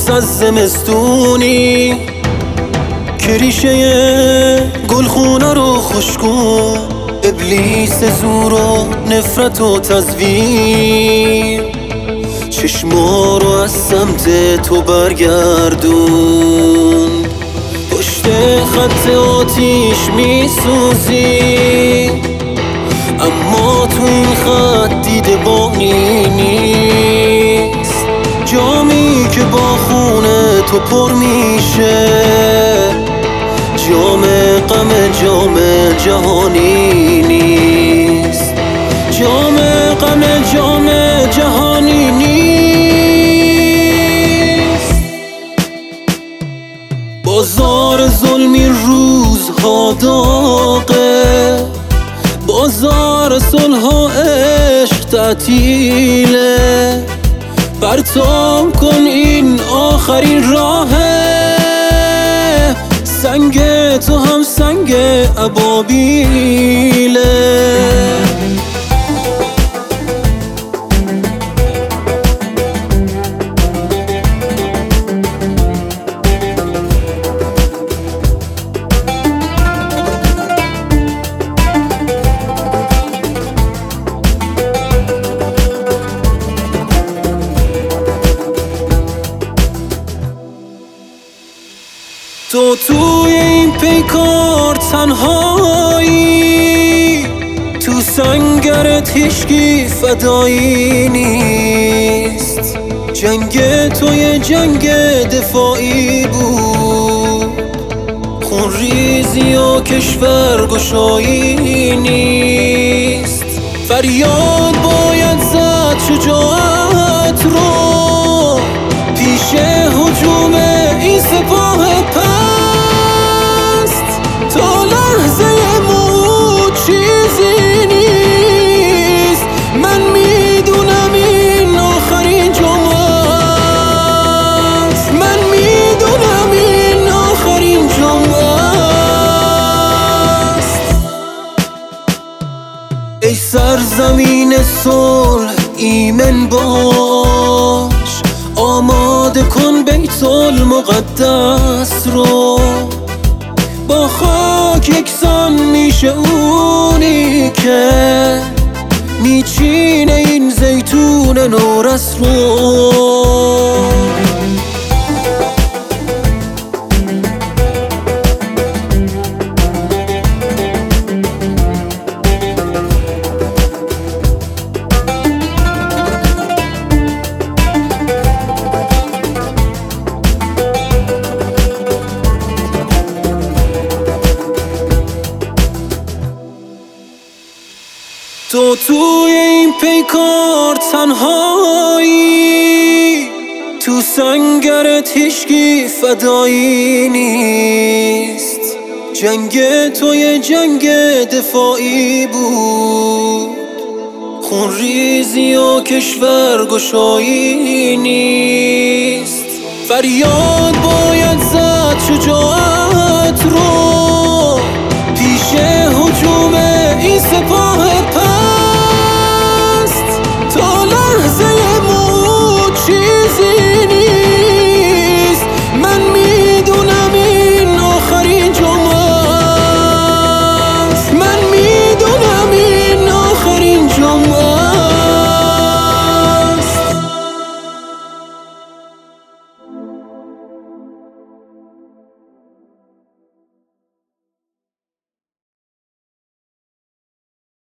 باز از زمستونی که ریشه گلخونه رو خوشگون، ابلیس زور و نفرت و تزویر چشما رو از سمت تو برگردون. پشت خط آتیش میسوزی اما تو این خط دیده بانی نیست. جامی که با خونه تو پر میشه جام غم، جام جهانی نیست. جام غم، جام جهانی نیست. بازار ظلمی روزها داغه، بازار صلح و عشق تعطیله. پرتاب کن این آخرین راهه، سنگ تو هم سنگ ابابیله. تو توی این پیکار تنهایی، تو سنگرت هیچکی فدایی نیست. جنگ تو یه جنگ دفاعی بود، خون ریزی و کشور گشایی نیست. فریاد باید زد شجاعت رو پیش هجوم این سپاه پست. تا لحظه موت چیزی نیست، من میدونم این آخرین جمعه است. من میدونم این آخرین جمعه است. ای سرزمین صلح ایمن باش، آماده کن بیت المقدس رو. با خاک یکسان میشه اونی که میچینه این زیتون نورس رو. تو توی این پیکار تنهایی، تو سنگرت هیچکی فدایی نیست. جنگ تو یه جنگ دفاعی بود، خون ریزی و کشور گشایی نیست. فریاد باید زد شجاعت رو پیش هجوم این سپاه